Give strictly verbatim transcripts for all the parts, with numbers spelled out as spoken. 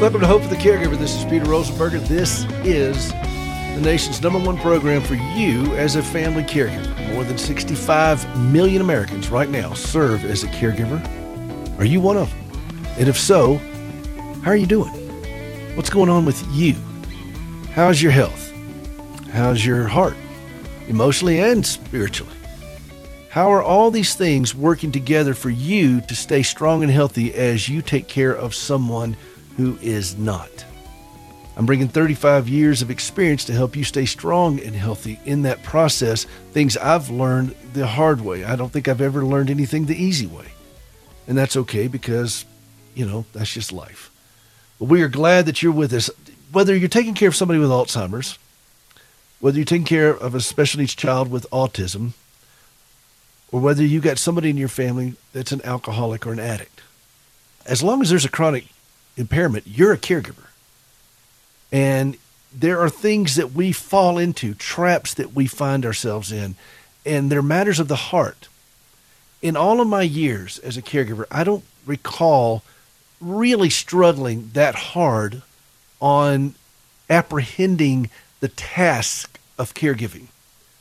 Welcome to Hope for the Caregiver. This is Peter Rosenberger. This is the nation's number one program for you as a family caregiver. More than sixty-five million Americans right now serve as a caregiver. Are you one of them? And if so, how are you doing? What's going on with you? How's your health? How's your heart? Emotionally and spiritually? How are all these things working together for you to stay strong and healthy as you take care of someone who is not? I'm bringing thirty-five years of experience to help you stay strong and healthy in that process, things I've learned the hard way. I don't think I've ever learned anything the easy way. And that's okay because, you know, that's just life. But we are glad that you're with us. Whether you're taking care of somebody with Alzheimer's, whether you're taking care of a special needs child with autism, or whether you got somebody in your family that's an alcoholic or an addict, as long as there's a chronic impairment, you're a caregiver. And there are things that we fall into, traps that we find ourselves in, and they're matters of the heart. In all of my years as a caregiver, I don't recall really struggling that hard on apprehending the task of caregiving.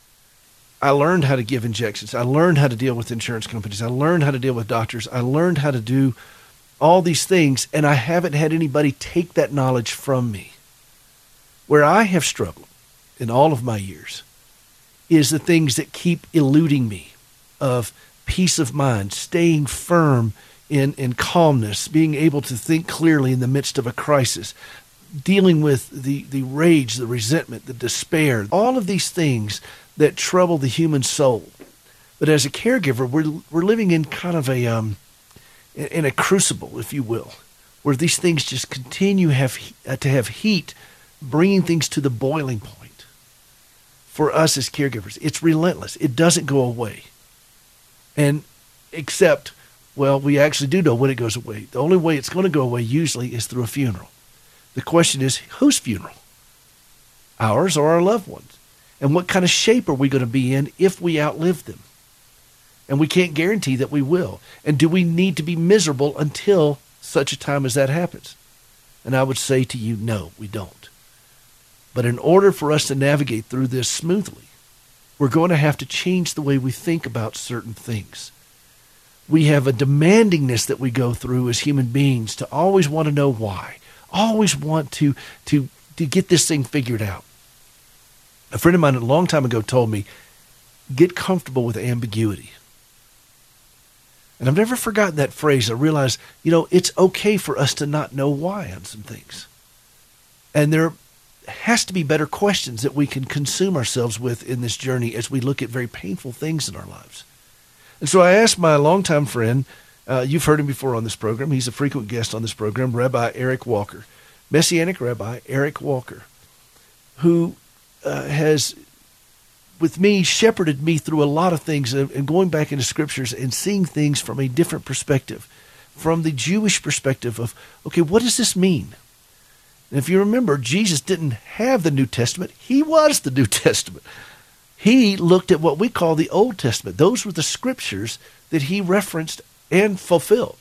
I learned how to give injections. I learned how to deal with insurance companies. I learned how to deal with doctors. I learned how to do all these things, and I haven't had anybody take that knowledge from me. Where I have struggled in all of my years is the things that keep eluding me of peace of mind, staying firm in, in calmness, being able to think clearly in the midst of a crisis, dealing with the, the rage, the resentment, the despair, all of these things that trouble the human soul. But as a caregiver, we're we're living in kind of a um, in a crucible, if you will, where these things just continue have uh, to have heat, bringing things to the boiling point. For us as caregivers, it's relentless. It doesn't go away. And except, well, we actually do know when it goes away. The only way it's going to go away usually is through a funeral. The question is, whose funeral? Ours or our loved ones? And what kind of shape are we going to be in if we outlive them? And we can't guarantee that we will. And do we need to be miserable until such a time as that happens? And I would say to you, no, we don't. But in order for us to navigate through this smoothly, we're going to have to change the way we think about certain things. We have a demandingness that we go through as human beings to always want to know why, always want to, to, to get this thing figured out. A friend of mine a long time ago told me, get comfortable with ambiguity. And I've never forgotten that phrase. I realized, you know, it's okay for us to not know why on some things. And there has to be better questions that we can consume ourselves with in this journey as we look at very painful things in our lives. And so I asked my longtime friend, uh, you've heard him before on this program. He's a frequent guest on this program, Rabbi Eric Walker, Messianic Rabbi Eric Walker, who uh, has, with me, shepherded me through a lot of things and, and going back into scriptures and seeing things from a different perspective, from the Jewish perspective of, okay, what does this mean? And if you remember, Jesus didn't have the New Testament. He was the New Testament. He looked at what we call the Old Testament. Those were the scriptures that he referenced and fulfilled.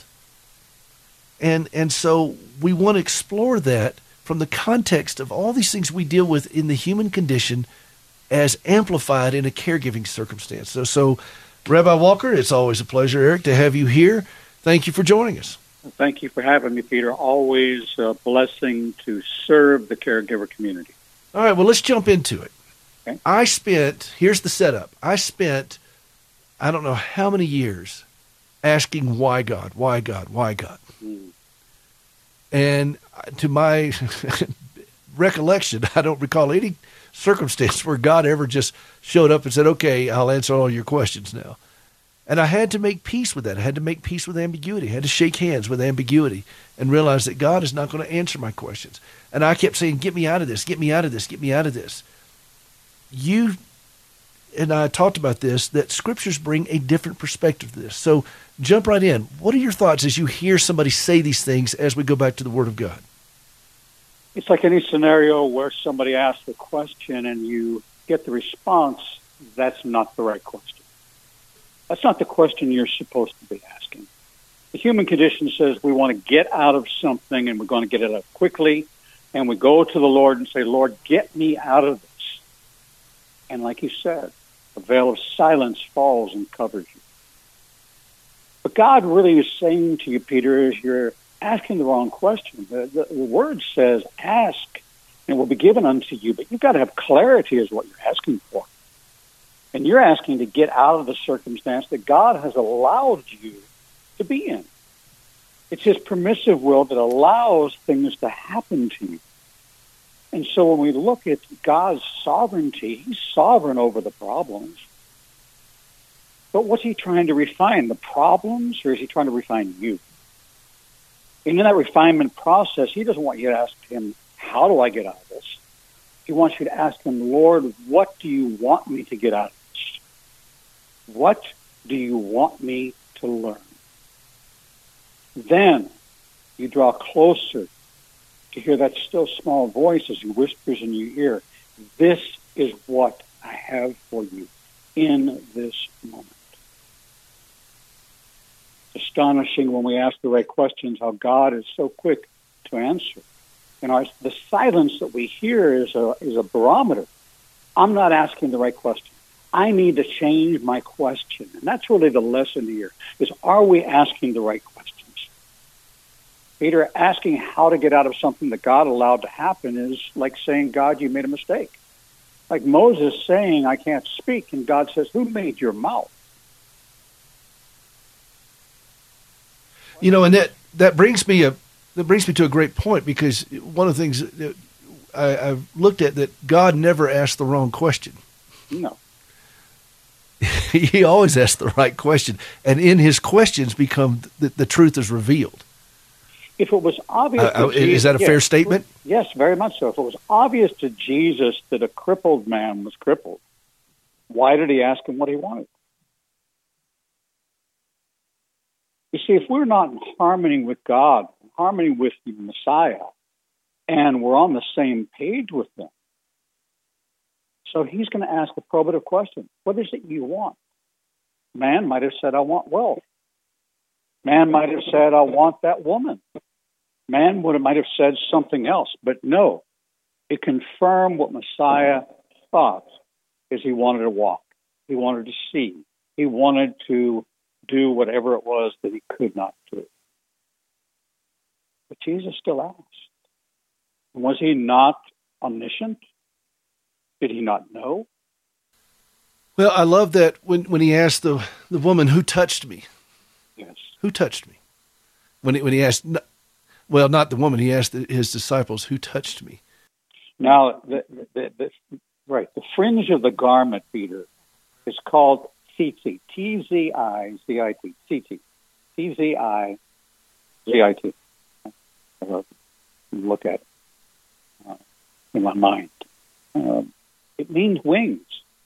And, and so we want to explore that from the context of all these things we deal with in the human condition as amplified in a caregiving circumstance. So, so Rabbi Walker, it's always a pleasure, Eric, to have you here. Thank you for joining us. Thank you for having me, Peter. Always a blessing to serve the caregiver community. All right, well, let's jump into it. Okay. I spent, here's the setup. I spent, I don't know how many years asking why God, why God, why God. Mm. And to my recollection, I don't recall any circumstance where God ever just showed up and said, okay, I'll answer all your questions now. And I had to make peace with that. I had to make peace with ambiguity. I had to shake hands with ambiguity and realize that God is not going to answer my questions. And I kept saying, get me out of this, get me out of this, get me out of this. You and I talked about this, that scriptures bring a different perspective to this. So jump right in. What are your thoughts as you hear somebody say these things as we go back to the Word of God? It's like any scenario where somebody asks a question and you get the response, that's not the right question. That's not the question you're supposed to be asking. The human condition says we want to get out of something and we're going to get it out quickly. And we go to the Lord and say, Lord, get me out of this. And like you said, a veil of silence falls and covers you. But God really is saying to you, Peter, is you're asking the wrong question. The, the, the word says, ask, and it will be given unto you. But you've got to have clarity as what you're asking for. And you're asking to get out of the circumstance that God has allowed you to be in. It's his permissive will that allows things to happen to you. And so when we look at God's sovereignty, he's sovereign over the problems. But what's he trying to refine? The problems, or is he trying to refine you? And in that refinement process, he doesn't want you to ask him, how do I get out of this? He wants you to ask him, Lord, what do you want me to get out of this? What do you want me to learn? Then you draw closer to hear that still small voice as he whispers in your ear, this is what I have for you in this moment. It's astonishing when we ask the right questions how God is so quick to answer. And our, the silence that we hear is a, is a barometer. I'm not asking the right question. I need to change my question. And that's really the lesson here, is are we asking the right questions? Peter, asking how to get out of something that God allowed to happen is like saying, God, you made a mistake. Like Moses saying, I can't speak, and God says, who made your mouth? You know, and that, that brings me a that brings me to a great point, because one of the things that I, I've looked at, that God never asked the wrong question. No. He always asks the right question, and in his questions become the, the truth is revealed. If it was obvious, uh, Jesus, is that a yes, fair statement? Yes, very much so. If it was obvious to Jesus that a crippled man was crippled, why did he ask him what he wanted? You see, if we're not in harmony with God, in harmony with the Messiah, and we're on the same page with them, so he's going to ask a probative question. What is it you want? Man might have said, I want wealth. Man might have said, I want that woman. Man would have, might have said something else. But no, it confirmed what Messiah thought, is he wanted to walk. He wanted to see. He wanted to do whatever it was that he could not do. But Jesus still asked. Was he not omniscient? Did he not know? Well, I love that when, when he asked the, the woman, who touched me? Yes. Who touched me? When he, when he asked, well, not the woman, he asked his disciples, who touched me? Now, the, the, the, right, the fringe of the garment, Peter, is called tzitzit, T Z I Z I T, tzitzit, T Z I Z I T. Look at it uh, in my mind. Uh, it means wings.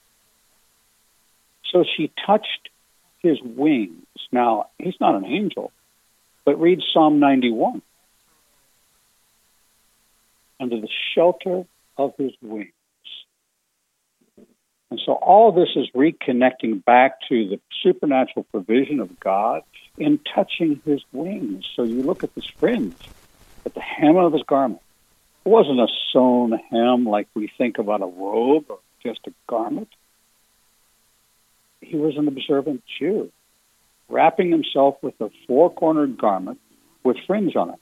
So she touched his wings. Now, he's not an angel, but read Psalm ninety-one. Under the shelter of his wings. And so all this is reconnecting back to the supernatural provision of God in touching his wings. So you look at this fringe, at the hem of his garment. It wasn't a sewn hem like we think about a robe or just a garment. He was an observant Jew, wrapping himself with a four-cornered garment with fringe on it.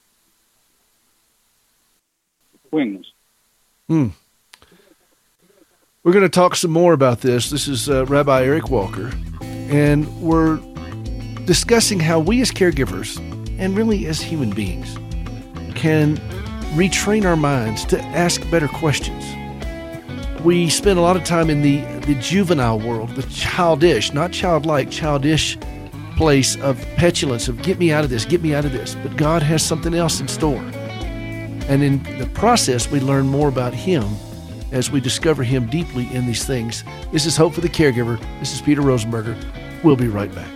Wings. Hmm. We're going to talk some more about this. This is uh, Rabbi Eric Walker, and we're discussing how we as caregivers, and really as human beings, can retrain our minds to ask better questions. We spend a lot of time in the, the juvenile world, the childish, not childlike, childish place of petulance, of get me out of this, get me out of this. But God has something else in store. And in the process, we learn more about him as we discover him deeply in these things. This is Hope for the Caregiver. This is Peter Rosenberger. We'll be right back.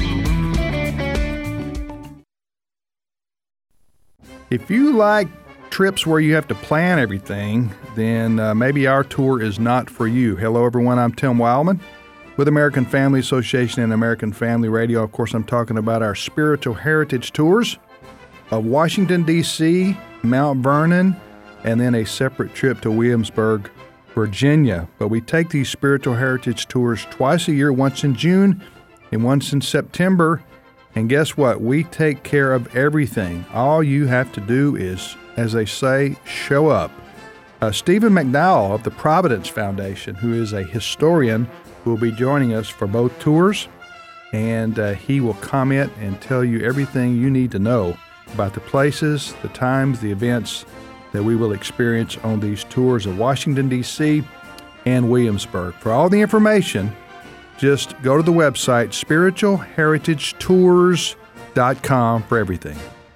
If you like trips where you have to plan everything, then uh, maybe our tour is not for you. Hello, everyone. I'm Tim Wildman with American Family Association and American Family Radio. Of course, I'm talking about our spiritual heritage tours of Washington, D C, Mount Vernon, and then a separate trip to Williamsburg, Virginia. But we take these spiritual heritage tours twice a year, once in June and once in September. And guess what? We take care of everything. All you have to do is, as they say, show up. Uh, Stephen McDowell of the Providence Foundation, who is a historian, will be joining us for both tours, and uh, he will comment and tell you everything you need to know about the places, the times, the events that we will experience on these tours of Washington, D C and Williamsburg. For all the information, just go to the website, spiritual heritage tours dot com, for everything.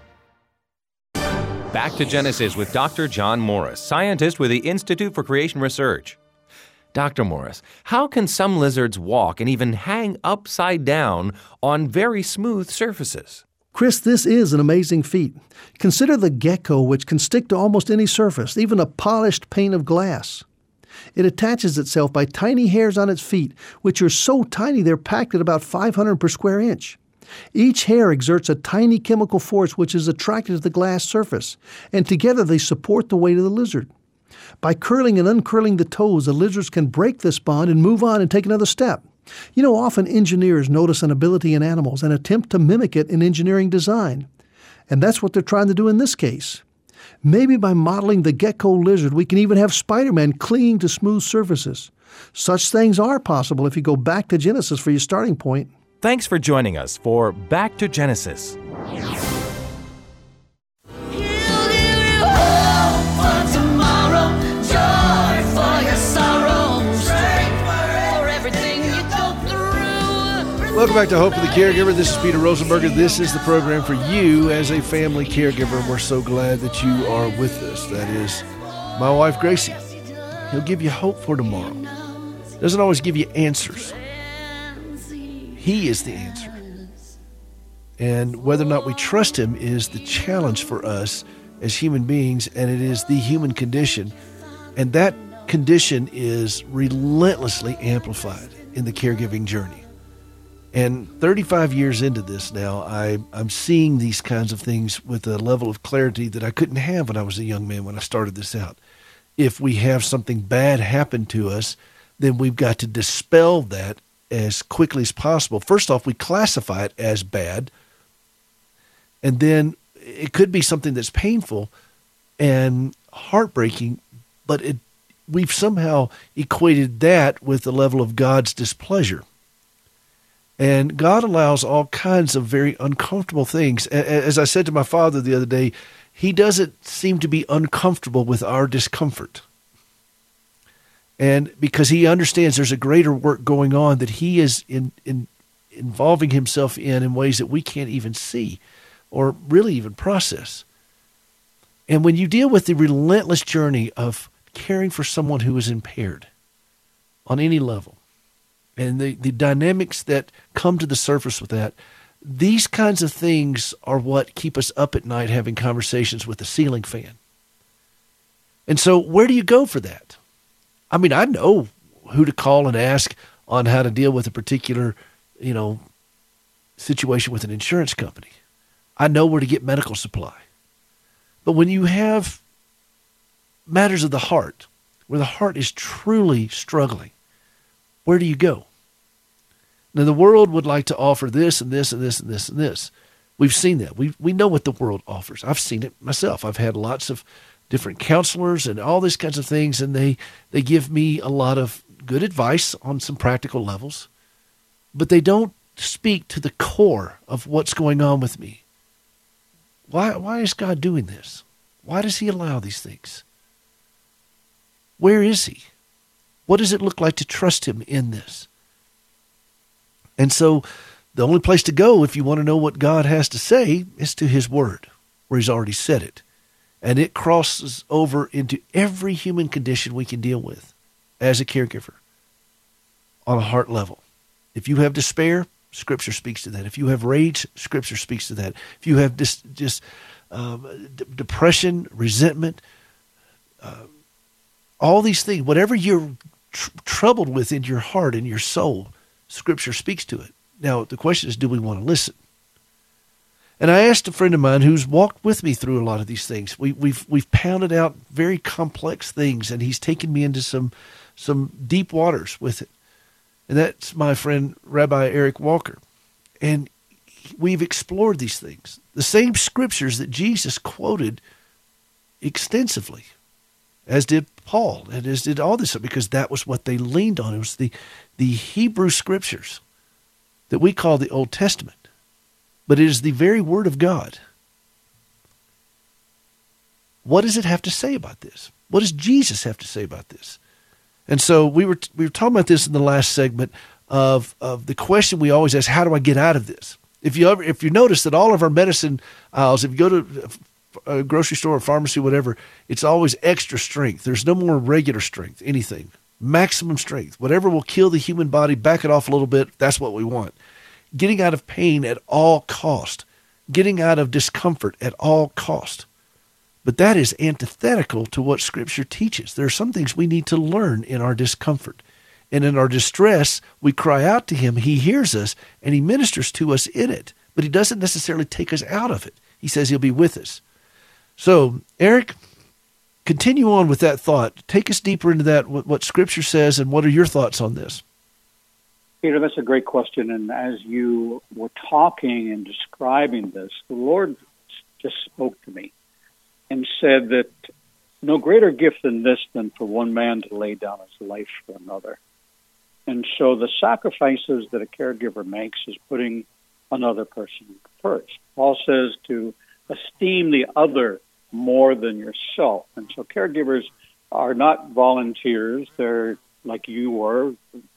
Back to Genesis with Doctor John Morris, scientist with the Institute for Creation Research. Doctor Morris, how can some lizards walk and even hang upside down on very smooth surfaces? Chris, this is an amazing feat. Consider the gecko, which can stick to almost any surface, even a polished pane of glass. It attaches itself by tiny hairs on its feet, which are so tiny they're packed at about five hundred per square inch. Each hair exerts a tiny chemical force which is attracted to the glass surface, and together they support the weight of the lizard. By curling and uncurling the toes, the lizards can break this bond and move on and take another step. You know, often engineers notice an ability in animals and attempt to mimic it in engineering design. And that's what they're trying to do in this case. Maybe by modeling the gecko lizard, we can even have Spider-Man clinging to smooth surfaces. Such things are possible if you go back to Genesis for your starting point. Thanks for joining us for Back to Genesis. Welcome back to Hope for the Caregiver. This is Peter Rosenberger. This is the program for you as a family caregiver, and we're so glad that you are with us. That is my wife, Gracie. He'll give you hope for tomorrow. Doesn't always give you answers. He is the answer. And whether or not we trust him is the challenge for us as human beings, and it is the human condition. And that condition is relentlessly amplified in the caregiving journey. And thirty-five years into this now, I, I'm seeing these kinds of things with a level of clarity that I couldn't have when I was a young man when I started this out. If we have something bad happen to us, then we've got to dispel that as quickly as possible. First off, we classify it as bad, and then it could be something that's painful and heartbreaking, but it, we've somehow equated that with the level of God's displeasure. And God allows all kinds of very uncomfortable things. As I said to my father the other day, he doesn't seem to be uncomfortable with our discomfort. And because he understands there's a greater work going on that he is in, in involving himself in in ways that we can't even see or really even process. And when you deal with the relentless journey of caring for someone who is impaired on any level, and the, the dynamics that come to the surface with that, these kinds of things are what keep us up at night having conversations with the ceiling fan. And so where do you go for that? I mean, I know who to call and ask on how to deal with a particular, you know, situation with an insurance company. I know where to get medical supply. But when you have matters of the heart, where the heart is truly struggling, where do you go? Now, the world would like to offer this and this and this and this and this. We've seen that. We we know what the world offers. I've seen it myself. I've had lots of different counselors and all these kinds of things, and they, they give me a lot of good advice on some practical levels, but they don't speak to the core of what's going on with me. Why why is God doing this? Why does he allow these things? Where is he? What does it look like to trust him in this? And so the only place to go if you want to know what God has to say is to his word, where he's already said it. And it crosses over into every human condition we can deal with as a caregiver on a heart level. If you have despair, Scripture speaks to that. If you have rage, Scripture speaks to that. If you have just, just um, d- depression, resentment, uh, all these things, whatever you're tr- troubled with in your heart and your soul, Scripture speaks to it. Now, the question is, do we want to listen? And I asked a friend of mine who's walked with me through a lot of these things. We, we've we've pounded out very complex things, and he's taken me into some some deep waters with it. And that's my friend Rabbi Eric Walker. And we've explored these things, the same scriptures that Jesus quoted extensively, as did Paul, and as did all this, because that was what they leaned on. It was the the Hebrew scriptures that we call the Old Testament. But it is the very Word of God. What does it have to say about this? What does Jesus have to say about this? And so we were we were talking about this in the last segment of of the question we always ask: how do I get out of this? If you ever if you notice that all of our medicine aisles, if you go to a grocery store or pharmacy, whatever, it's always extra strength. There's no more regular strength, anything. Maximum strength. Whatever will kill the human body, back it off a little bit, that's what we want. Getting out of pain at all cost, getting out of discomfort at all cost. But that is antithetical to what Scripture teaches. There are some things we need to learn in our discomfort. And in our distress, we cry out to Him. He hears us, and He ministers to us in it. But He doesn't necessarily take us out of it. He says He'll be with us. So, Eric, continue on with that thought. Take us deeper into that, what, what Scripture says, and what are your thoughts on this? Peter, that's a great question. And as you were talking and describing this, the Lord just spoke to me and said that no greater gift than this than for one man to lay down his life for another. And so the sacrifices that a caregiver makes is putting another person first. Paul says to esteem the other more than yourself. And so caregivers are not volunteers. They're like you were.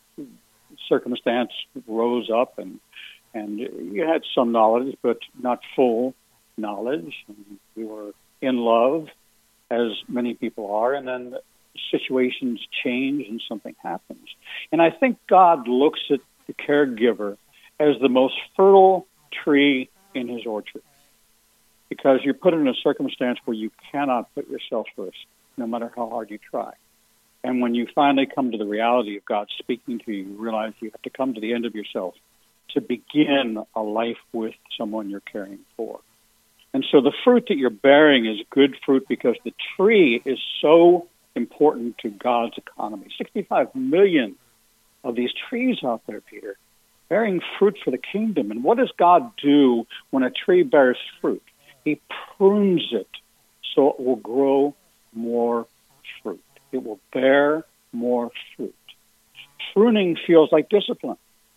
Circumstance rose up, and and you had some knowledge, but not full knowledge. And you were in love, as many people are, and then situations change and something happens. And I think God looks at the caregiver as the most fertile tree in His orchard, because you're put in a circumstance where you cannot put yourself first, no matter how hard you try. And when you finally come to the reality of God speaking to you, you realize you have to come to the end of yourself to begin a life with someone you're caring for. And so the fruit that you're bearing is good fruit because the tree is so important to God's economy. sixty-five million of these trees out there, Peter, bearing fruit for the kingdom. And what does God do when a tree bears fruit? He prunes it so it will grow more fruit. It will bear more fruit. Pruning feels like discipline.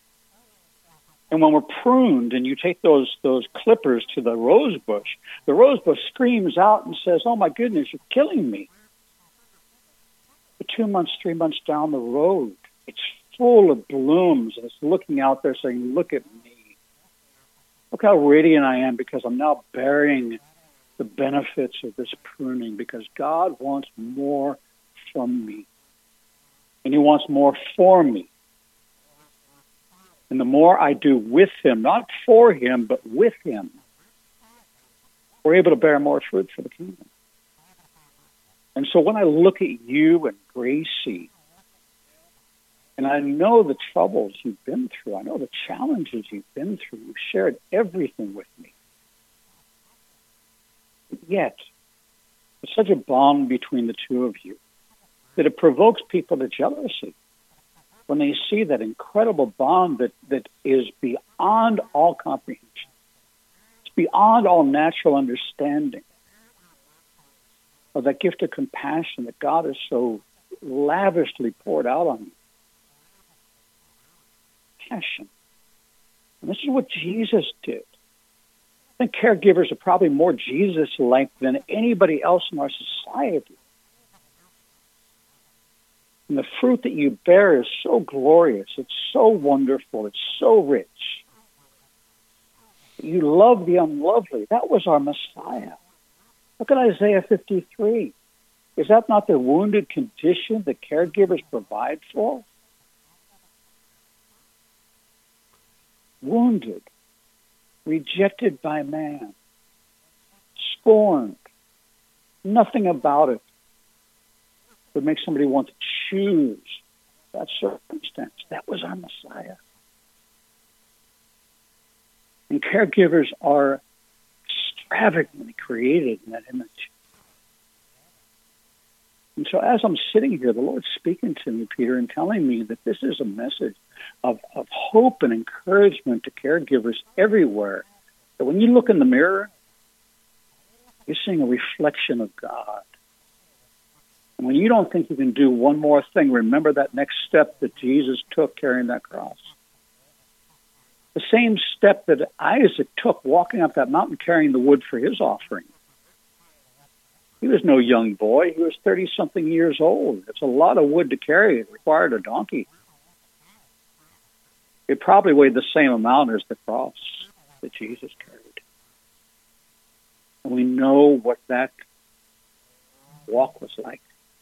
And when we're pruned and you take those those clippers to the rose bush, the rose bush screams out and says, oh my goodness, you're killing me. But two months, three months down the road, it's full of blooms and it's looking out there saying, look at me. Look how radiant I am because I'm now bearing the benefits of this pruning because God wants more from me. And He wants more for me. And the more I do with Him, not for Him, but with Him, we're able to bear more fruit for the kingdom. And so when I look at you and Gracie, and I know the troubles you've been through, I know the challenges you've been through, you've shared everything with me. But yet, there's such a bond between the two of you that it provokes people to jealousy when they see that incredible bond that, that is beyond all comprehension. It's beyond all natural understanding of that gift of compassion that God has so lavishly poured out on you. Passion. And this is what Jesus did. I think caregivers are probably more Jesus-like than anybody else in our society. And the fruit that you bear is so glorious. It's so wonderful. It's so rich. You love the unlovely. That was our Messiah. Look at Isaiah fifty-three. Is that not the wounded condition that caregivers provide for? Wounded, rejected by man, scorned. Nothing about it would make somebody want to choose that circumstance. That was our Messiah. And caregivers are extravagantly created in that image. And so as I'm sitting here, the Lord's speaking to me, Peter, and telling me that this is a message of, of hope and encouragement to caregivers everywhere. That when you look in the mirror, you're seeing a reflection of God. And when you don't think you can do one more thing, remember that next step that Jesus took carrying that cross. The same step that Isaac took walking up that mountain carrying the wood for his offering. He was no young boy. He was thirty-something years old. It's a lot of wood to carry. It required a donkey. It probably weighed the same amount as the cross that Jesus carried. And we know what that walk was like.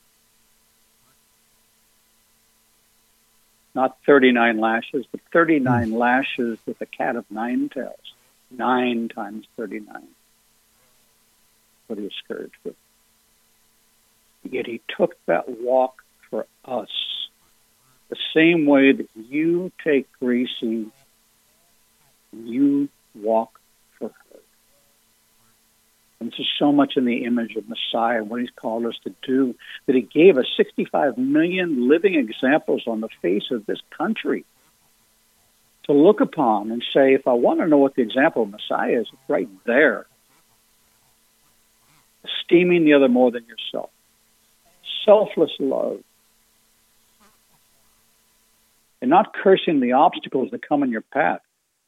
Not thirty-nine lashes, but thirty-nine mm. lashes with a cat of nine tails. Nine times thirty-nine. What he was scourged with. Yet he took that walk for us. The same way that you take Gracie, you walk for her. And this is so much in the image of Messiah, what he's called us to do, that he gave us sixty-five million living examples on the face of this country to look upon and say, if I want to know what the example of Messiah is, it's right there. Esteeming the other more than yourself. Selfless love. And not cursing the obstacles that come in your path.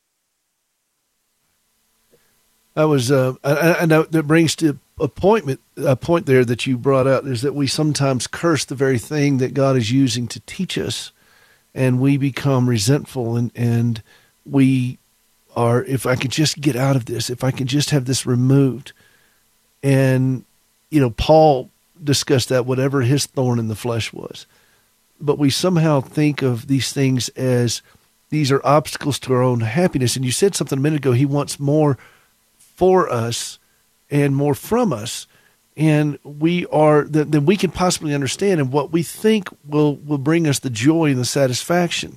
I was, uh, I, I know that brings to a point, a point there that you brought out is that we sometimes curse the very thing that God is using to teach us, and we become resentful, and, and we are, if I could just get out of this, if I could just have this removed. And, you know, Paul discussed that, whatever his thorn in the flesh was. But we somehow think of these things as these are obstacles to our own happiness. And you said something a minute ago, he wants more for us and more from us. And we are, than, than we can possibly understand, and what we think will, will bring us the joy and the satisfaction.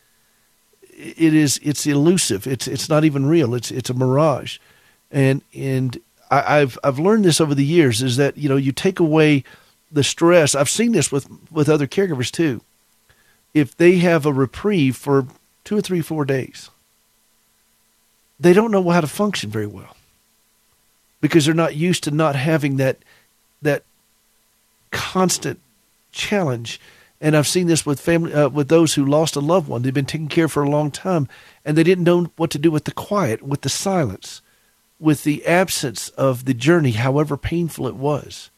It is, it's elusive. It's, it's not even real. It's, it's a mirage. And, and, I've I've learned this over the years, is that, you know, you take away the stress. I've seen this with, with other caregivers too. If they have a reprieve for two or three, four days, they don't know how to function very well because they're not used to not having that that constant challenge. And I've seen this with family, uh, with those who lost a loved one. They've been taken care of for a long time, and they didn't know what to do with the quiet, with the silence, with the absence of the journey, however painful it was.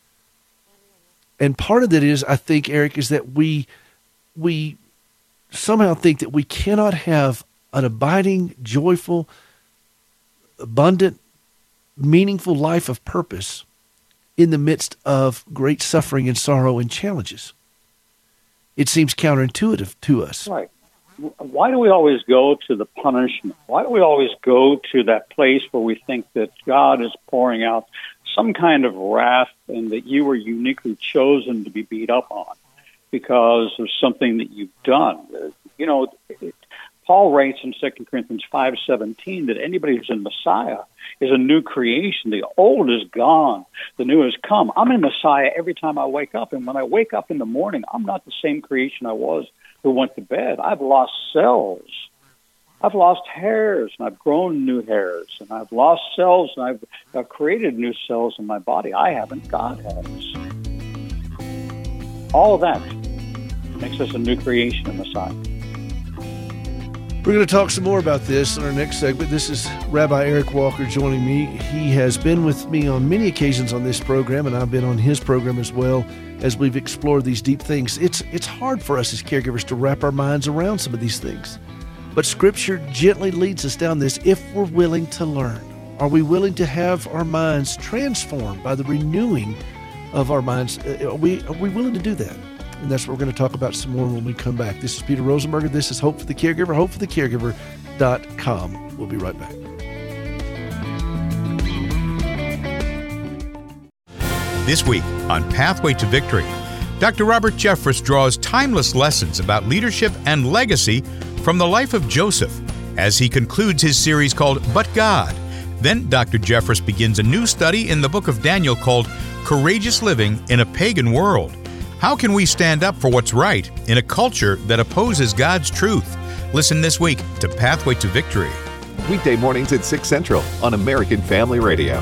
And part of that is, I think, Eric, is that we we somehow think that we cannot have an abiding, joyful, abundant, meaningful life of purpose in the midst of great suffering and sorrow and challenges. It seems counterintuitive to us. Right. Why do we always go to the punishment? Why do we always go to that place where we think that God is pouring out some kind of wrath and that you were uniquely chosen to be beat up on because of something that you've done? You know, it, Paul writes in Second Corinthians five seventeen that anybody who's in Messiah is a new creation. The old is gone. The new has come. I'm in Messiah every time I wake up. And when I wake up in the morning, I'm not the same creation I was who went to bed. I've lost cells. I've lost hairs, and I've grown new hairs. And I've lost cells, and I've, I've created new cells in my body. I haven't. God has. All of that makes us a new creation in Messiah. We're going to talk some more about this in our next segment. This is Rabbi Eric Walker joining me. He has been with me on many occasions on this program, and I've been on his program as well as we've explored these deep things. It's it's hard for us as caregivers to wrap our minds around some of these things. But Scripture gently leads us down this if we're willing to learn. Are we willing to have our minds transformed by the renewing of our minds? Are we, are we willing to do that? And that's what we're going to talk about some more when we come back. This is Peter Rosenberger. This is Hope for the Caregiver, hope for the caregiver dot com. We'll be right back. This week on Pathway to Victory, Doctor Robert Jeffress draws timeless lessons about leadership and legacy from the life of Joseph as he concludes his series called But God. Then Doctor Jeffress begins a new study in the book of Daniel called Courageous Living in a Pagan World. How can we stand up for what's right in a culture that opposes God's truth? Listen this week to Pathway to Victory. Weekday mornings at six Central on American Family Radio.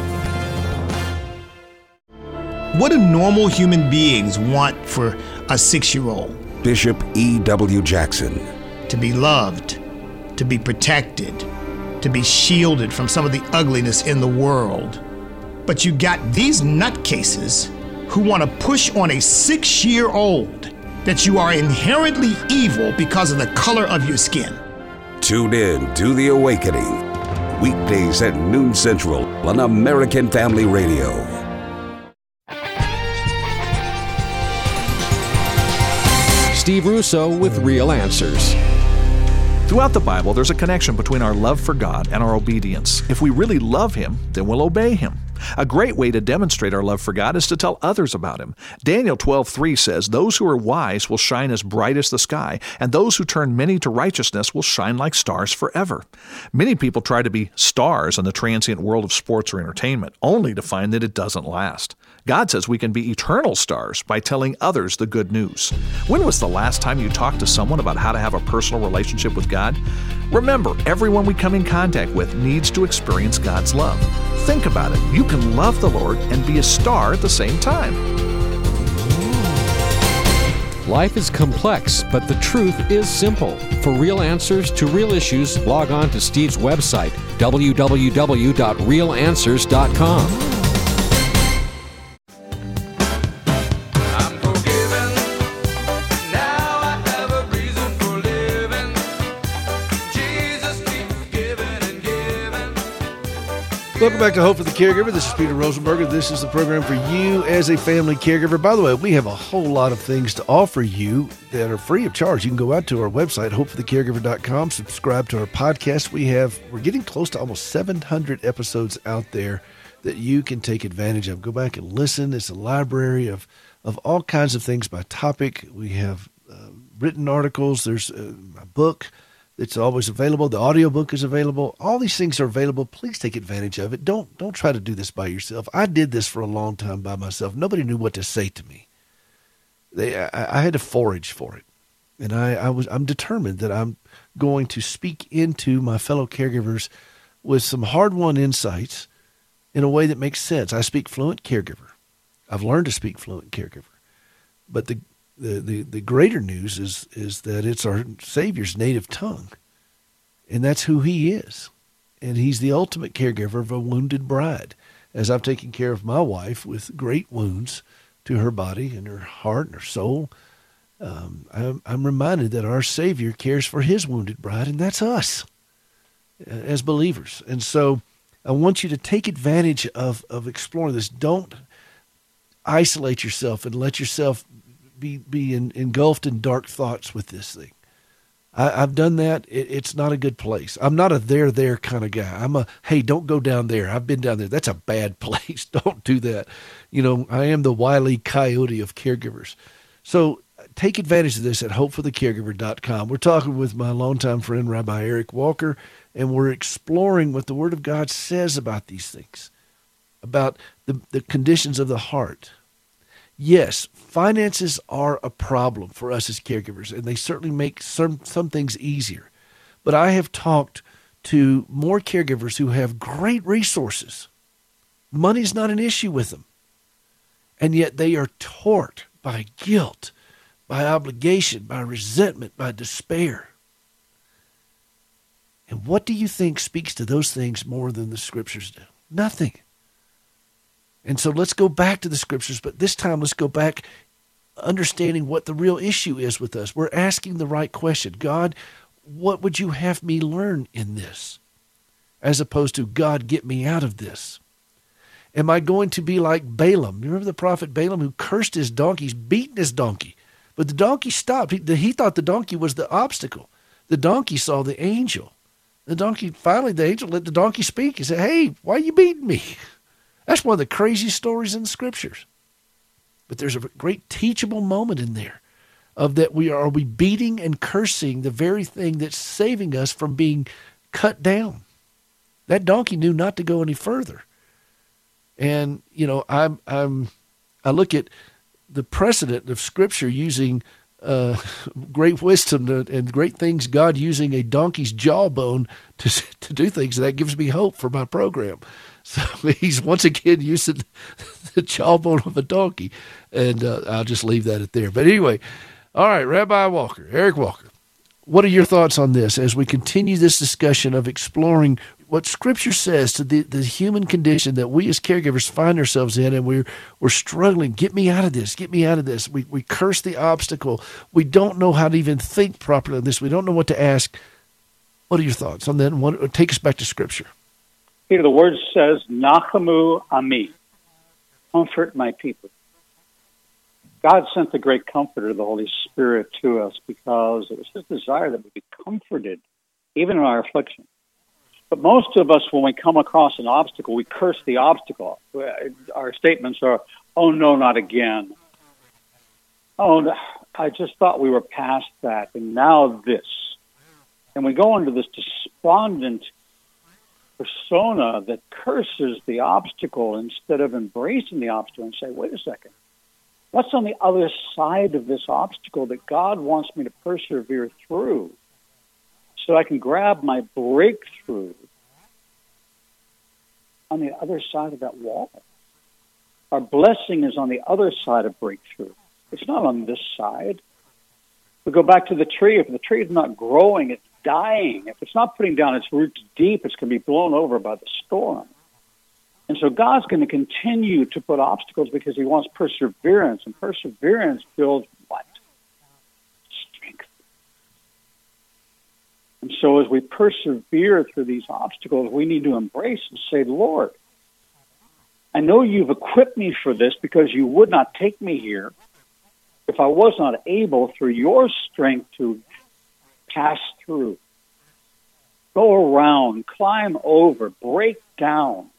What do normal human beings want for a six-year-old? Bishop E W Jackson. To be loved, to be protected, to be shielded from some of the ugliness in the world. But you got these nutcases who want to push on a six-year-old that you are inherently evil because of the color of your skin. Tune in to The Awakening, weekdays at noon Central on American Family Radio. Steve Russo with Real Answers. Throughout the Bible, there's a connection between our love for God and our obedience. If we really love Him, then we'll obey Him. A great way to demonstrate our love for God is to tell others about Him. Daniel twelve three says, "Those who are wise will shine as bright as the sky, and those who turn many to righteousness will shine like stars forever." Many people try to be stars in the transient world of sports or entertainment, only to find that it doesn't last. God says we can be eternal stars by telling others the good news. When was the last time you talked to someone about how to have a personal relationship with God? Remember, everyone we come in contact with needs to experience God's love. Think about it. You can love the Lord and be a star at the same time. Life is complex, but the truth is simple. For real answers to real issues, log on to Steve's website, w w w dot real answers dot com. Welcome back to Hope for the Caregiver. This is Peter Rosenberger. This is the program for you as a family caregiver. By the way, we have a whole lot of things to offer you that are free of charge. You can go out to our website, hope for the caregiver dot com, subscribe to our podcast. We have, we're getting close to almost seven hundred episodes out there that you can take advantage of. Go back and listen. It's a library of, of all kinds of things by topic. We have uh, written articles. There's a, a book. It's always available. The audiobook is available. All these things are available. Please take advantage of it. Don't don't try to do this by yourself. I did this for a long time by myself. Nobody knew what to say to me. They, I, I had to forage for it, and I, I was I'm determined that I'm going to speak into my fellow caregivers with some hard-won insights in a way that makes sense. I speak fluent caregiver. I've learned to speak fluent caregiver, but the The, the the greater news is is that it's our Savior's native tongue, and that's who He is. And He's the ultimate caregiver of a wounded bride. As I've taken care of my wife with great wounds to her body and her heart and her soul, um, I'm, I'm reminded that our Savior cares for His wounded bride, and that's us as believers. And so I want you to take advantage of, of exploring this. Don't isolate yourself and let yourself be be in, engulfed in dark thoughts with this thing. I, I've done that. It, it's not a good place. I'm not a there, there kind of guy. I'm a, hey, don't go down there. I've been down there. That's a bad place. Don't do that. You know, I am the Wile E. Coyote of caregivers. So take advantage of this at hope for the caregiver dot com. We're talking with my longtime friend, Rabbi Eric Walker, and we're exploring what the Word of God says about these things, about the, the conditions of the heart. Yes, finances are a problem for us as caregivers, and they certainly make some, some things easier. But I have talked to more caregivers who have great resources. Money's not an issue with them. And yet they are torn by guilt, by obligation, by resentment, by despair. And what do you think speaks to those things more than the Scriptures do? Nothing. And so let's go back to the Scriptures, but this time let's go back understanding what the real issue is with us. We're asking the right question. God, what would you have me learn in this? As opposed to, God, get me out of this. Am I going to be like Balaam? You remember the prophet Balaam who cursed his donkeys, beaten his donkey, but the donkey stopped. He, he thought the donkey was the obstacle. The donkey saw the angel. The donkey, finally the angel let the donkey speak. He said, hey, why are you beating me? That's one of the craziest stories in the Scriptures. But there's a great teachable moment in there of that we are, are we beating and cursing the very thing that's saving us from being cut down. That donkey knew not to go any further. And, you know, I'm, I'm, I look at the precedent of Scripture using uh, great wisdom to, and great things, God using a donkey's jawbone to to do things. That gives me hope for my program. So he's once again using the jawbone of a donkey. And uh, I'll just leave that at there. But anyway, all right, Rabbi Walker, Eric Walker, what are your thoughts on this as we continue this discussion of exploring what Scripture says to the, the human condition that we as caregivers find ourselves in, and we're we're struggling? Get me out of this. Get me out of this. We we curse the obstacle. We don't know how to even think properly on this. We don't know what to ask. What are your thoughts on that? What, take us back to Scripture. Peter, the word says, Nachamu Ami, comfort my people. God sent the great comforter, the Holy Spirit, to us because it was his desire that we be comforted, even in our affliction. But most of us, when we come across an obstacle, we curse the obstacle. Our statements are, oh, no, not again. Oh, I just thought we were past that, and now this. And we go into this despondent persona that curses the obstacle instead of embracing the obstacle and say, wait a second, what's on the other side of this obstacle that God wants me to persevere through so I can grab my breakthrough on the other side of that wall? Our blessing is on the other side of breakthrough. It's not on this side. We go back to the tree. If the tree is not growing, it's dying. If it's not putting down its roots deep, it's going to be blown over by the storm. And so God's going to continue to put obstacles because he wants perseverance, and perseverance builds what? Strength. And so as we persevere through these obstacles, we need to embrace and say, Lord, I know you've equipped me for this because you would not take me here if I was not able, through your strength, to pass through, go around, climb over, break down,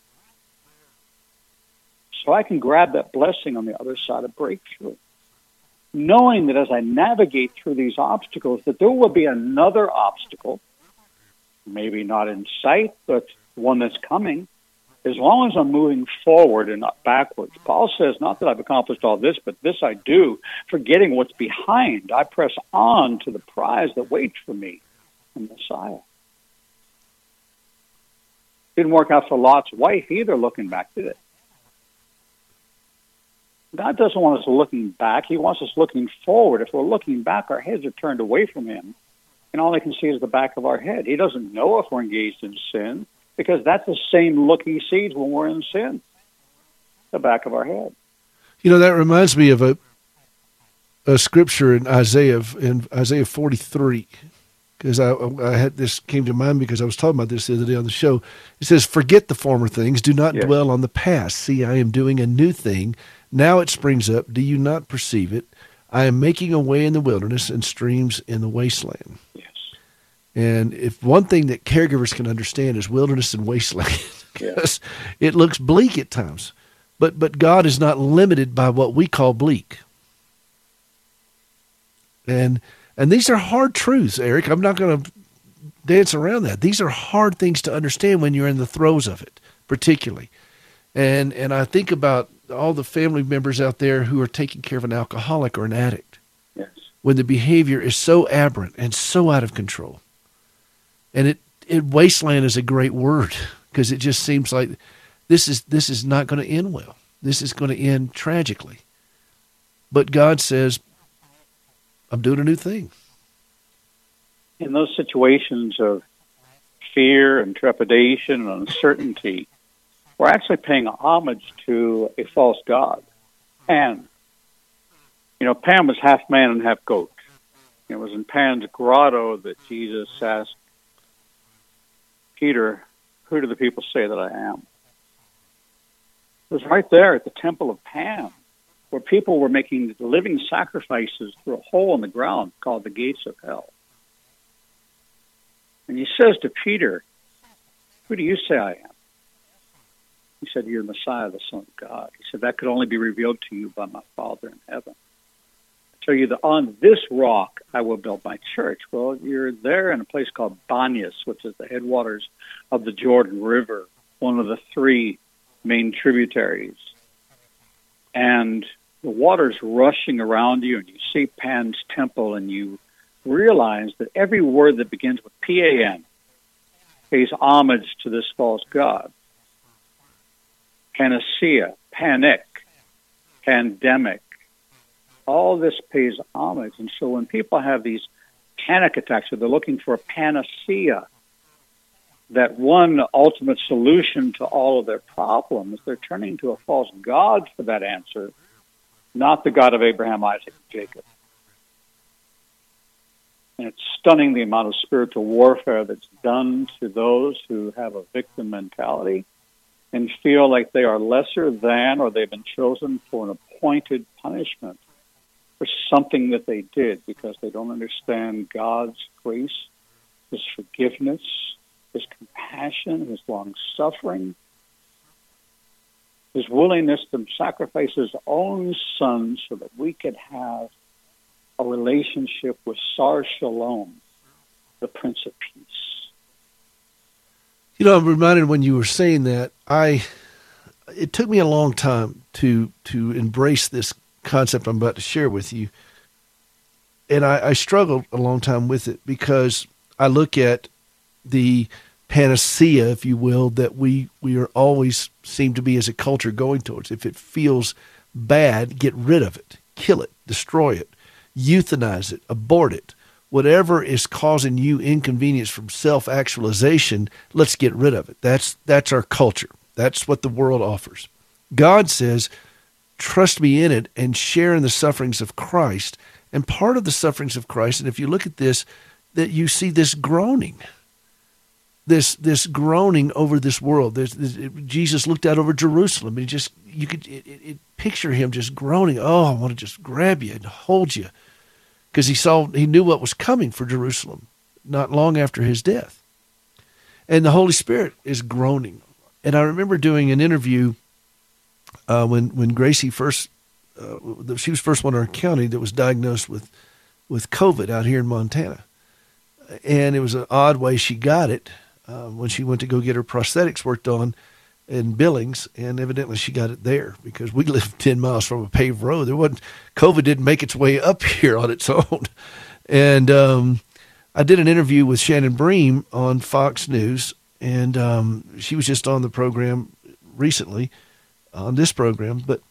so I can grab that blessing on the other side of breakthrough. Knowing that as I navigate through these obstacles, that there will be another obstacle, maybe not in sight, but one that's coming, as long as I'm moving forward and not backwards. Paul says, not that I've accomplished all this, but this I do, forgetting what's behind. I press on to the prize that waits for me in Messiah. Didn't work out for Lot's wife either, looking back, did it? God doesn't want us looking back. He wants us looking forward. If we're looking back, our heads are turned away from him, and all they can see is the back of our head. He doesn't know if we're engaged in sin, because that's the same look he sees when we're in sin, the back of our head. You know, that reminds me of a a scripture in Isaiah, in Isaiah forty-three, because I, I had this came to mind because I was talking about this the other day on the show. It says, forget the former things, do not yes. dwell on the past. See, I am doing a new thing. Now it springs up. Do you not perceive it? I am making a way in the wilderness and streams in the wasteland. Yes. And if one thing that caregivers can understand is wilderness and wasteland, because yeah. it looks bleak at times. But but God is not limited by what we call bleak. And and these are hard truths, Eric. I'm not going to dance around that. These are hard things to understand when you're in the throes of it, particularly. And and I think about all the family members out there who are taking care of an alcoholic or an addict. Yes. When the behavior is so aberrant and so out of control. And it, it wasteland is a great word because it just seems like this is this is not going to end well. This is going to end tragically. But God says, I'm doing a new thing. In those situations of fear and trepidation and uncertainty, we're actually paying homage to a false god. Pan. You know, Pan was half man and half goat. It was in Pan's grotto that Jesus asked Peter, who do the people say that I am? It was right there at the temple of Pan, where people were making living sacrifices through a hole in the ground called the gates of hell. And he says to Peter, who do you say I am? He said, you're Messiah, the Son of God. He said, that could only be revealed to you by my Father in heaven. I tell you that on this rock I will build my church. Well, you're there in a place called Banyas, which is the headwaters of the Jordan River, one of the three main tributaries. And the water's rushing around you, and you see Pan's temple, and you realize that every word that begins with P A N pays homage to this false god. Panacea, panic, pandemic, all this pays homage. And so when people have these panic attacks, or they're looking for a panacea, that one ultimate solution to all of their problems, they're turning to a false god for that answer, not the God of Abraham, Isaac, and Jacob. And it's stunning the amount of spiritual warfare that's done to those who have a victim mentality and feel like they are lesser than, or they've been chosen for an appointed punishment for something that they did, because they don't understand God's grace, His forgiveness, His compassion, His long-suffering, His willingness to sacrifice His own Son so that we could have a relationship with Sar Shalom, the Prince of Peace. You know, I'm reminded when you were saying that, I it took me a long time to to embrace this concept I'm about to share with you. And I, I struggled a long time with it, because I look at the panacea, if you will, that we, we are always seem to be as a culture going towards. If it feels bad, get rid of it, kill it, destroy it, euthanize it, abort it. Whatever is causing you inconvenience from self-actualization, let's get rid of it. That's that's our culture. That's what the world offers. God says, trust me in it and share in the sufferings of Christ. And part of the sufferings of Christ, and if you look at this, that you see this groaning, this this groaning over this world. This, this, it, Jesus looked out over Jerusalem, and he just you could it, it, it picture him just groaning. Oh, I want to just grab you and hold you. Because he saw, he knew what was coming for Jerusalem not long after his death. And the Holy Spirit is groaning. And I remember doing an interview uh, when when Gracie first, uh, she was first one in our county that was diagnosed with, with COVID out here in Montana. And it was an odd way she got it uh, when she went to go get her prosthetics worked on in Billings, and evidently she got it there, because we lived ten miles from a paved road. There wasn't, COVID didn't make its way up here on its own. And um, I did an interview with Shannon Bream on Fox News, and um, she was just on the program recently, on this program. But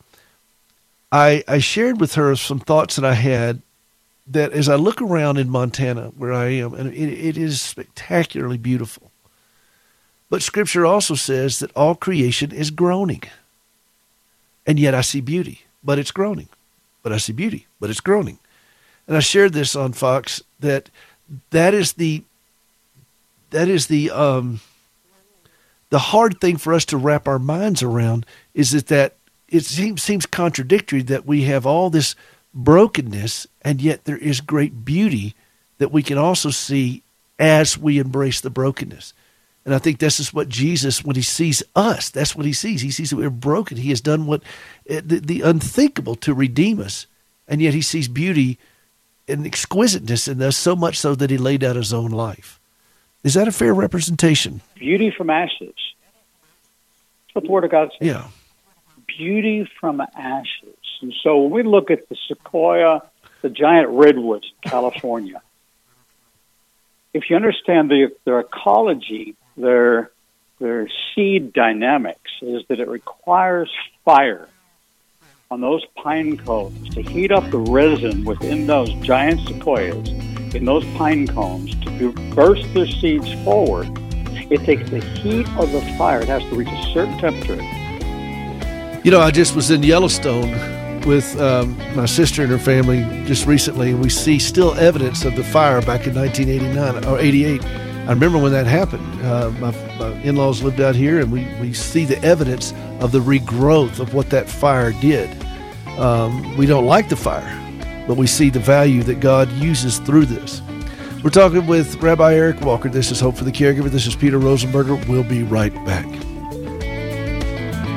I, I shared with her some thoughts that I had, that as I look around in Montana, where I am, and it, it is spectacularly beautiful. But Scripture also says that all creation is groaning. And yet I see beauty, but it's groaning. But I see beauty, but it's groaning. And I shared this on Fox, that that is the that is the um, the hard thing for us to wrap our minds around, is that, that it seems, seems contradictory that we have all this brokenness, and yet there is great beauty that we can also see as we embrace the brokenness. And I think this is what Jesus, when he sees us, that's what he sees. He sees that we're broken. He has done what the, the unthinkable to redeem us. And yet he sees beauty and exquisiteness in us, so much so that he laid out his own life. Is that a fair representation? Beauty from ashes. That's what the Word of God says. Yeah. Beauty from ashes. And so when we look at the sequoia, the giant redwoods in California, if you understand the, their ecology, their their seed dynamics, is that it requires fire on those pine cones to heat up the resin within those giant sequoias, in those pine cones, to burst their seeds forward. It takes the heat of the fire. It has to reach a certain temperature. You know, I just was in Yellowstone with um, my sister and her family just recently, and we see still evidence of the fire back in nineteen eighty-nine or eighty-eight. I remember when that happened. Uh, my, my in-laws lived out here, and we, we see the evidence of the regrowth of what that fire did. Um, we don't like the fire, but we see the value that God uses through this. We're talking with Rabbi Eric Walker. This is Hope for the Caregiver. This is Peter Rosenberger. We'll be right back.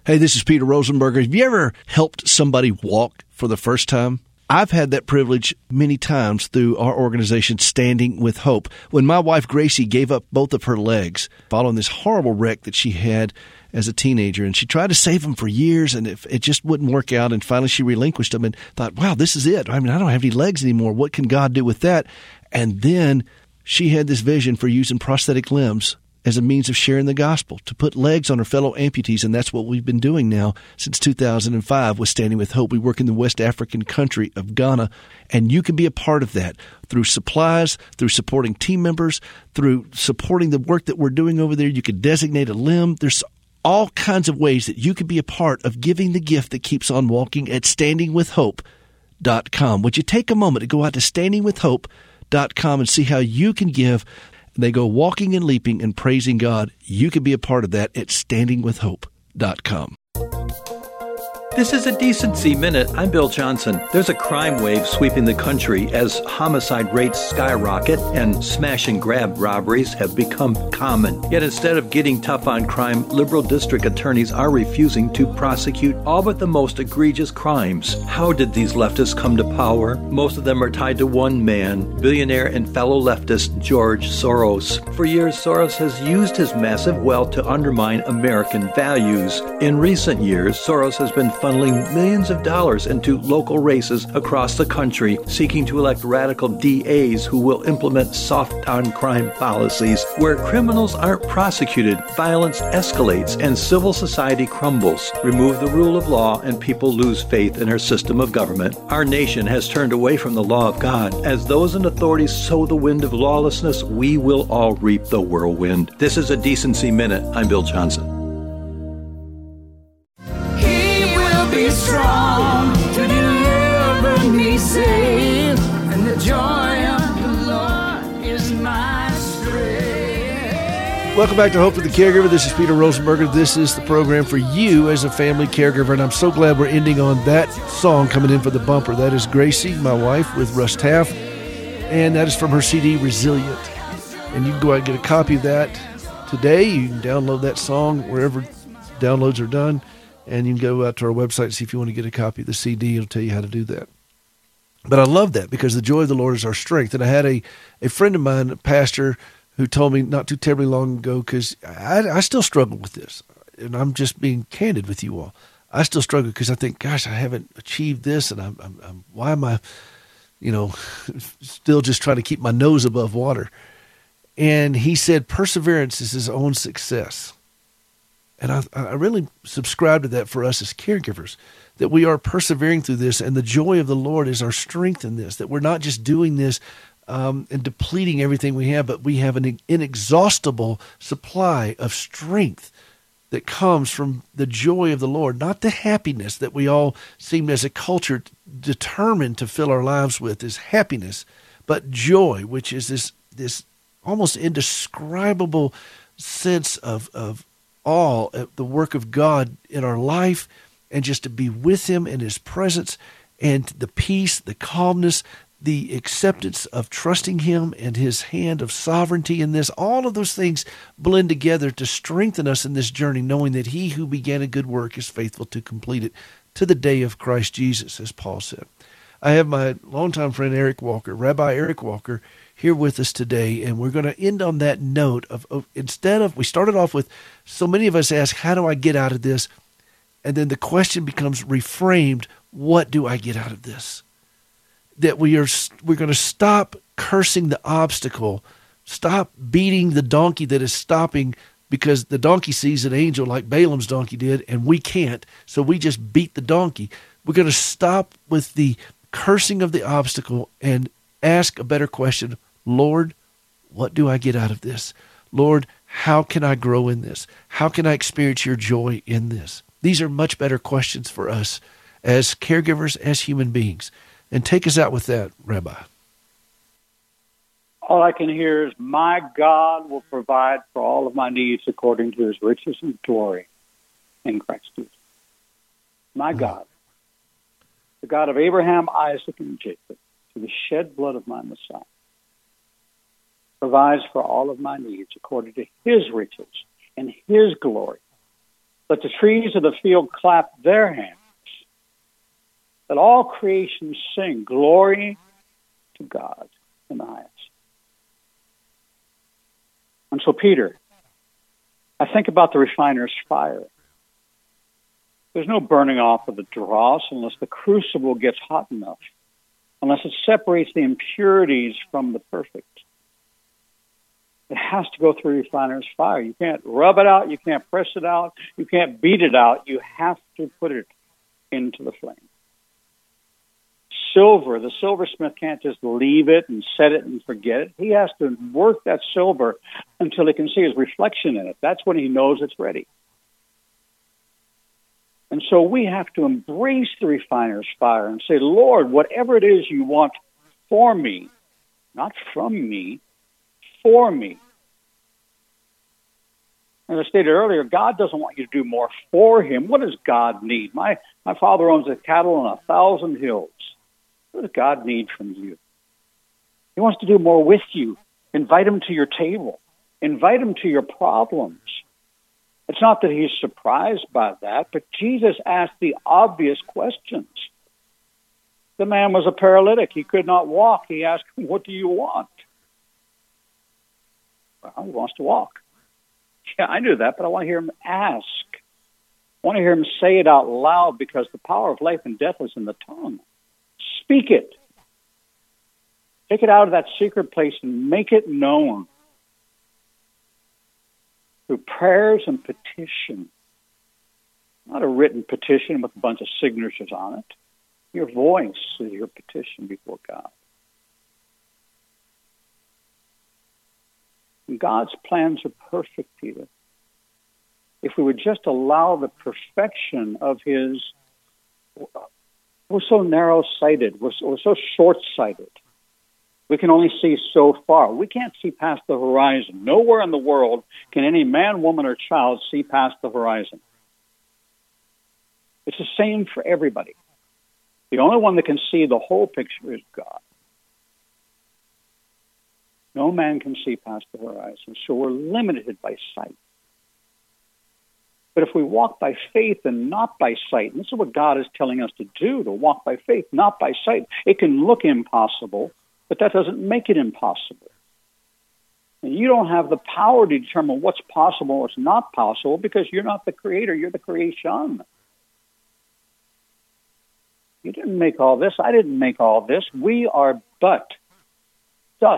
Hey, this is Peter Rosenberger. Have you ever helped somebody walk for the first time? I've had that privilege many times through our organization, Standing with Hope. When my wife, Gracie, gave up both of her legs following this horrible wreck that she had as a teenager, and she tried to save them for years, and it, it just wouldn't work out, and finally she relinquished them and thought, wow, this is it. I mean, I don't have any legs anymore. What can God do with that? And then she had this vision for using prosthetic limbs as a means of sharing the gospel, to put legs on her fellow amputees, and that's what we've been doing now since two thousand five with Standing with Hope. We work in the West African country of Ghana, and you can be a part of that through supplies, through supporting team members, through supporting the work that we're doing over there. You could designate a limb. There's all kinds of ways that you could be a part of giving the gift that keeps on walking at standing with hope dot com. Would you take a moment to go out to standing with hope dot com and see how you can give? They go walking and leaping and praising God. You can be a part of that at standing with hope dot com. This is a Decency Minute. I'm Bill Johnson. There's a crime wave sweeping the country as homicide rates skyrocket and smash and grab robberies have become common. Yet instead of getting tough on crime, liberal district attorneys are refusing to prosecute all but the most egregious crimes. How did these leftists come to power? Most of them are tied to one man, billionaire and fellow leftist George Soros. For years, Soros has used his massive wealth to undermine American values. In recent years, Soros has been funneling millions of dollars into local races across the country, seeking to elect radical D As who will implement soft-on-crime policies. Where criminals aren't prosecuted, violence escalates and civil society crumbles. Remove the rule of law and people lose faith in our system of government. Our nation has turned away from the law of God. As those in authority sow the wind of lawlessness, we will all reap the whirlwind. This is a Decency Minute. I'm Bill Johnson. Be strong to deliver me safe, and the joy of the Lord is my strength. Welcome back to Hope for the Caregiver. This is Peter Rosenberger. This is the program for you as a family caregiver, and I'm so glad we're ending on that song coming in for the bumper. That is Gracie, my wife, with Russ Taff, and that is from her C D, Resilient. And you can go out and get a copy of that today. You can download that song wherever downloads are done. And you can go out to our website and see if you want to get a copy of the C D. It'll tell you how to do that. But I love that because the joy of the Lord is our strength. And I had a, a friend of mine, a pastor, who told me not too terribly long ago, because I, I still struggle with this. And I'm just being candid with you all. I still struggle because I think, gosh, I haven't achieved this. And I'm, I'm, I'm why am I, you know, still just trying to keep my nose above water? And he said, perseverance is his own success. And I, I really subscribe to that for us as caregivers, that we are persevering through this, and the joy of the Lord is our strength in this, that we're not just doing this um, and depleting everything we have, but we have an inexhaustible supply of strength that comes from the joy of the Lord, not the happiness that we all seem as a culture determined to fill our lives with is happiness, but joy, which is this this almost indescribable sense of of awe at the work of God in our life, and just to be with him in his presence, and the peace, the calmness, the acceptance of trusting him and his hand of sovereignty in this. All of those things blend together to strengthen us in this journey, knowing that he who began a good work is faithful to complete it to the day of Christ Jesus, as Paul said. I have my longtime friend Eric Walker, Rabbi Eric Walker, here with us today, and we're going to end on that note of, of instead of, we started off with, so many of us ask, how do I get out of this? And then the question becomes reframed, what do I get out of this? That we are, we're going to stop cursing the obstacle, stop beating the donkey that is stopping, because the donkey sees an angel like Balaam's donkey did, and we can't, so we just beat the donkey. We're going to stop with the cursing of the obstacle and ask a better question. Lord, what do I get out of this? Lord, how can I grow in this? How can I experience your joy in this? These are much better questions for us as caregivers, as human beings. And take us out with that, Rabbi. All I can hear is, my God will provide for all of my needs according to his riches and glory in Christ Jesus. My God, the God of Abraham, Isaac, and Jacob, through the shed blood of my Messiah, provides for all of my needs according to his riches and his glory Let the trees of the field clap their hands. Let all creation sing glory to God in the highest. And so, Peter, I think about the refiner's fire. There's no burning off of the dross unless the crucible gets hot enough, unless it separates the impurities from the perfect. It has to go through refiner's fire. You can't rub it out. You can't press it out. You can't beat it out. You have to put it into the flame. Silver, the silversmith can't just leave it and set it and forget it. He has to work that silver until he can see his reflection in it. That's when he knows it's ready. And so we have to embrace the refiner's fire and say, Lord, whatever it is you want for me, not from me, for me. As I stated earlier, God doesn't want you to do more for him. What does God need? My, my father owns a cattle on a thousand hills. What does God need from you? He wants to do more with you. Invite him to your table. Invite him to your problems. It's not that he's surprised by that, but Jesus asked the obvious questions. The man was a paralytic. He could not walk. He asked him, what do you want? Well, he wants to walk. Yeah, I knew that, but I want to hear him ask. I want to hear him say it out loud because the power of life and death is in the tongue. Speak it. Take it out of that secret place and make it known through prayers and petition. Not a written petition with a bunch of signatures on it. Your voice is your petition before God. And God's plans are perfect, Peter. If we would just allow the perfection of his... We're so narrow-sighted. We're so, we're so short-sighted. We can only see so far. We can't see past the horizon. Nowhere in the world can any man, woman, or child see past the horizon. It's the same for everybody. The only one that can see the whole picture is God. No man can see past the horizon, so we're limited by sight. But if we walk by faith and not by sight, and this is what God is telling us to do, to walk by faith, not by sight, it can look impossible, but that doesn't make it impossible. And you don't have the power to determine what's possible, what's not possible, because you're not the creator, you're the creation. You didn't make all this, I didn't make all this. We are but dust.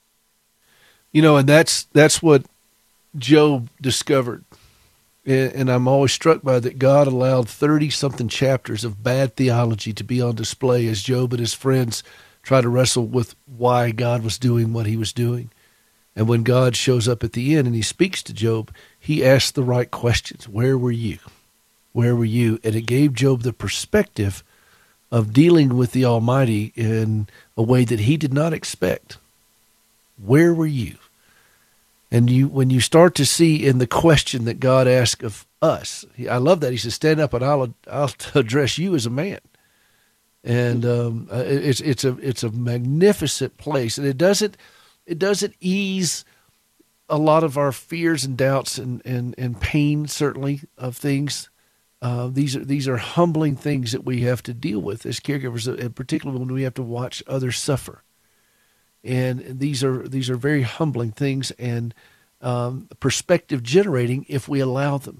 You know, and that's that's what Job discovered. And I'm always struck by that God allowed thirty-something chapters of bad theology to be on display as Job and his friends try to wrestle with why God was doing what he was doing. And when God shows up at the end and he speaks to Job, he asks the right questions. Where were you? Where were you? And it gave Job the perspective of dealing with the Almighty in a way that he did not expect. Where were you? And you, when you start to see in the question that God asks of us, I love that. He says, stand up and I'll, I'll address you as a man. And um, it's, it's a, it's a magnificent place. And it doesn't, it doesn't ease a lot of our fears and doubts and, and, and pain, certainly, of things. Uh, these are, these are humbling things that we have to deal with as caregivers, and particularly when we have to watch others suffer. And these are these are very humbling things and um, perspective generating if we allow them.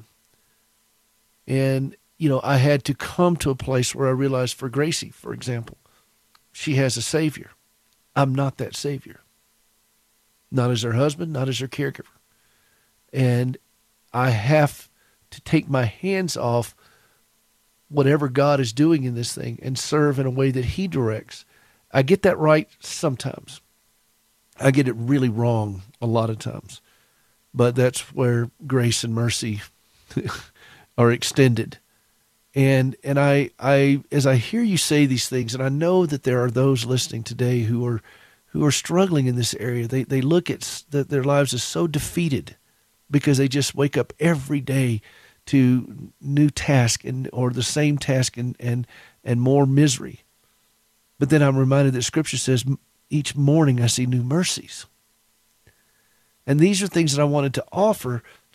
And, you know, I had to come to a place where I realized for Gracie, for example, she has a Savior. I'm not that Savior. Not as her husband, not as her caregiver. And I have to take my hands off whatever God is doing in this thing and serve in a way that he directs. I get that right sometimes. I get it really wrong a lot of times, but that's where grace and mercy are extended. And and I I as I hear you say these things, and I know that there are those listening today who are who are struggling in this area. They they look at that their lives as so defeated because they just wake up every day to new task and or the same task and and and more misery. But then I'm reminded that Scripture says, each morning I see new mercies. And these are things that I wanted to offer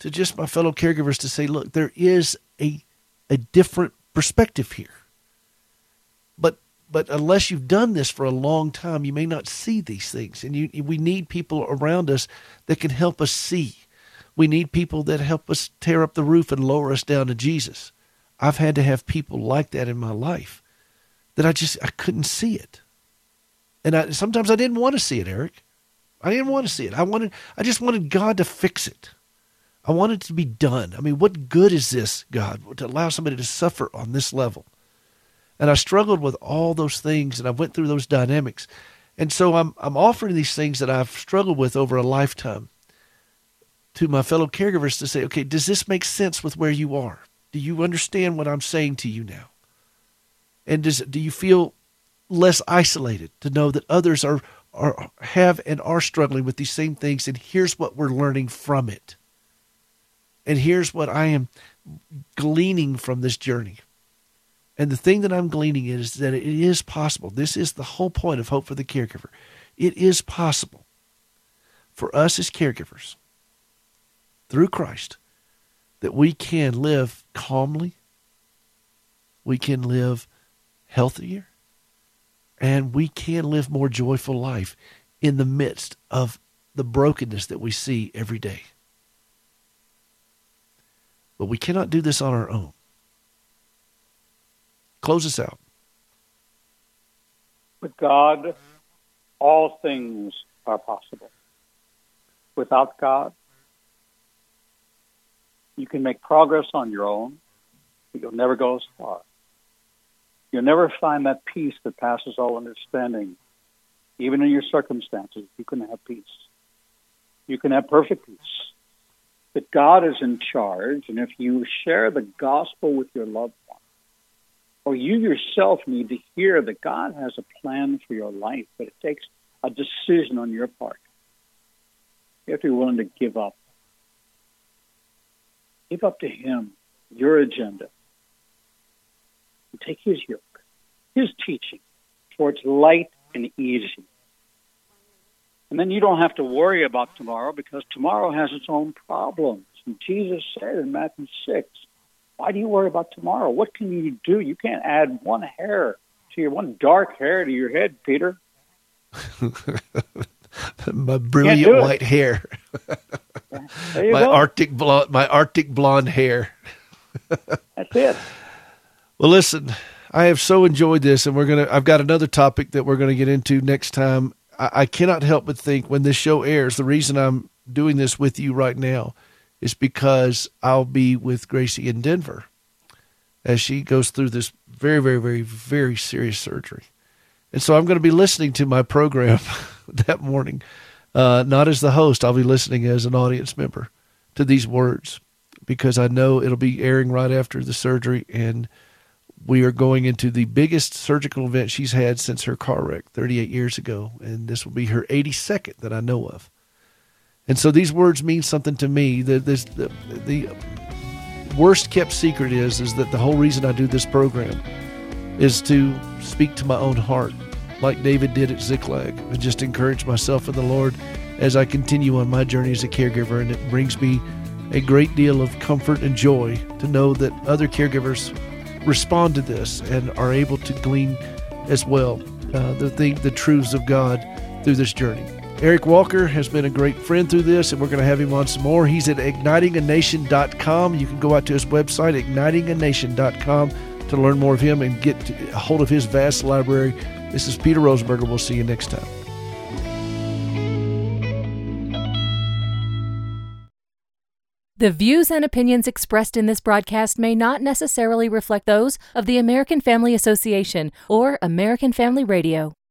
to just my fellow caregivers to say, look, there is a a different perspective here. But but unless you've done this for a long time, you may not see these things. And you, we need people around us that can help us see. We need people that help us tear up the roof and lower us down to Jesus. I've had to have people like that in my life that I just, I couldn't see it. And I, sometimes I didn't want to see it, Eric. I didn't want to see it. I wanted, I just wanted God to fix it. I wanted it to be done. I mean, what good is this, God, to allow somebody to suffer on this level? And I struggled with all those things, and I went through those dynamics. And so I'm I'm offering these things that I've struggled with over a lifetime to my fellow caregivers to say, okay, does this make sense with where you are? Do you understand what I'm saying to you now? And does do you feel less isolated to know that others are, are have and are struggling with these same things, and here's what we're learning from it. And here's what I am gleaning from this journey. And the thing that I'm gleaning is that it is possible. This is the whole point of Hope for the Caregiver. It is possible for us as caregivers, through Christ, that we can live calmly, we can live healthier, and we can live more joyful life in the midst of the brokenness that we see every day. But we cannot do this on our own. Close us out. With God, all things are possible. Without God, you can make progress on your own, but you'll never go as far. You'll never find that peace that passes all understanding. Even in your circumstances, you can have peace. You can have perfect peace. That God is in charge, and if you share the gospel with your loved one, or you yourself need to hear that God has a plan for your life, but it takes a decision on your part. You have to be willing to give up. Give up to Him your agenda. And take His yoke, His teaching, for it's light and easy. And then you don't have to worry about tomorrow, because tomorrow has its own problems. And Jesus said in Matthew six, why do you worry about tomorrow? What can you do? You can't add one hair to your, one dark hair to your head, Peter. My brilliant white hair. Yeah, there you my go. Arctic blonde, my Arctic blonde hair. That's it. Well, listen, I have so enjoyed this, and we're gonna. I've got another topic that we're gonna get into next time. I, I cannot help but think when this show airs, the reason I'm doing this with you right now is because I'll be with Gracie in Denver as she goes through this very, very, very, very serious surgery. And so I'm going to be listening to my program that morning, uh, not as the host. I'll be listening as an audience member to these words, because I know it'll be airing right after the surgery, and we are going into the biggest surgical event she's had since her car wreck thirty-eight years ago, and this will be her eighty-second that I know of. And so these words mean something to me. The, this, the, the worst kept secret is, is that the whole reason I do this program is to speak to my own heart, like David did at Ziklag, and just encourage myself in the Lord as I continue on my journey as a caregiver. And it brings me a great deal of comfort and joy to know that other caregivers respond to this and are able to glean as well uh, the, the, the truths of God through this journey. Eric Walker has been a great friend through this, and we're going to have him on some more. He's at igniting a nation dot com. You can go out to his website, igniting a nation dot com, to learn more of him and get a hold of his vast library. This is Peter Rosenberger. We'll see you next time. The views and opinions expressed in this broadcast may not necessarily reflect those of the American Family Association or American Family Radio.